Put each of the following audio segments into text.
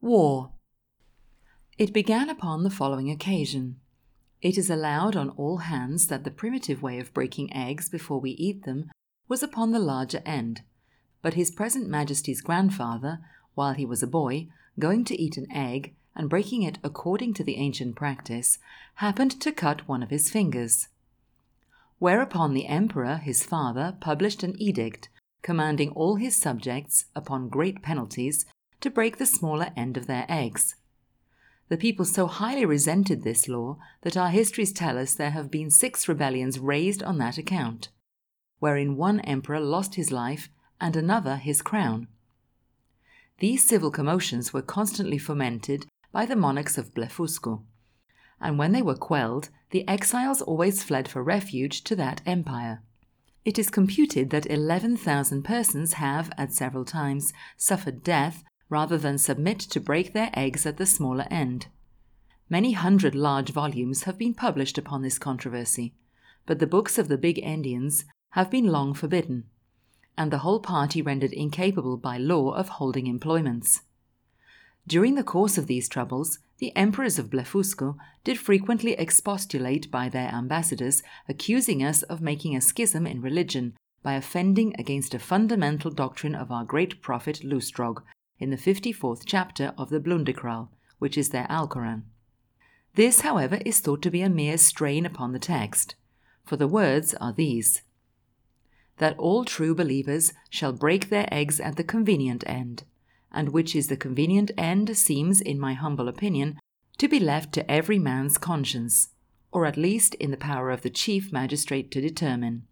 War. It began upon the following occasion. It is allowed on all hands that the primitive way of breaking eggs before we eat them was upon the larger end, but His present Majesty's grandfather, while he was a boy, going to eat an egg and breaking it according to the ancient practice, happened to cut one of his fingers. Whereupon the Emperor, his father, published an edict commanding all his subjects, upon great penalties, to break the smaller end of their eggs. The people so highly resented this law that our histories tell us there have been 6 rebellions raised on that account, wherein one emperor lost his life and another his crown. These civil commotions were constantly fomented by the monarchs of Blefuscu, and when they were quelled, the exiles always fled for refuge to that empire. It is computed that 11,000 persons have, at several times, suffered death rather than submit to break their eggs at the smaller end. Many hundred large volumes have been published upon this controversy, but the books of the big Endians have been long forbidden, and the whole party rendered incapable by law of holding employments. During the course of these troubles, the emperors of Blefuscu did frequently expostulate by their ambassadors, accusing us of making a schism in religion by offending against a fundamental doctrine of our great prophet Lustrog, in the 54th chapter of the Blundekral, which is their Alcoran. This, however, is thought to be a mere strain upon the text, for the words are these: that all true believers shall break their eggs at the convenient end, and which is the convenient end seems, in my humble opinion, to be left to every man's conscience, or at least in the power of the chief magistrate to determine.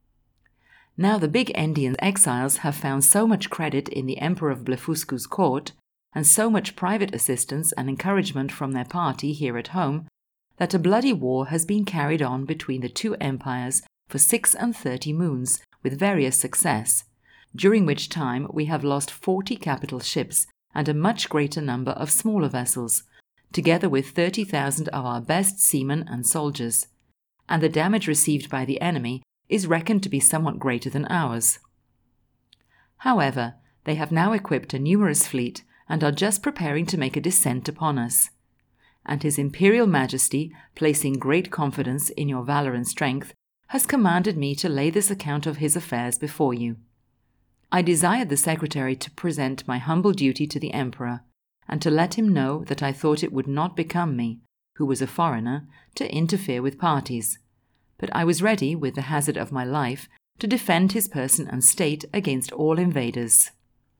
Now the big Endian exiles have found so much credit in the Emperor of Blefuscu's court, and so much private assistance and encouragement from their party here at home, that a bloody war has been carried on between the 2 empires for 36 moons with various success, during which time we have lost 40 capital ships and a much greater number of smaller vessels, together with 30,000 of our best seamen and soldiers, and the damage received by the enemy is reckoned to be somewhat greater than ours. However, they have now equipped a numerous fleet and are just preparing to make a descent upon us. And His Imperial Majesty, placing great confidence in your valour and strength, has commanded me to lay this account of his affairs before you. I desired the Secretary to present my humble duty to the Emperor, and to let him know that I thought it would not become me, who was a foreigner, to interfere with parties, but I was ready, with the hazard of my life, to defend his person and state against all invaders.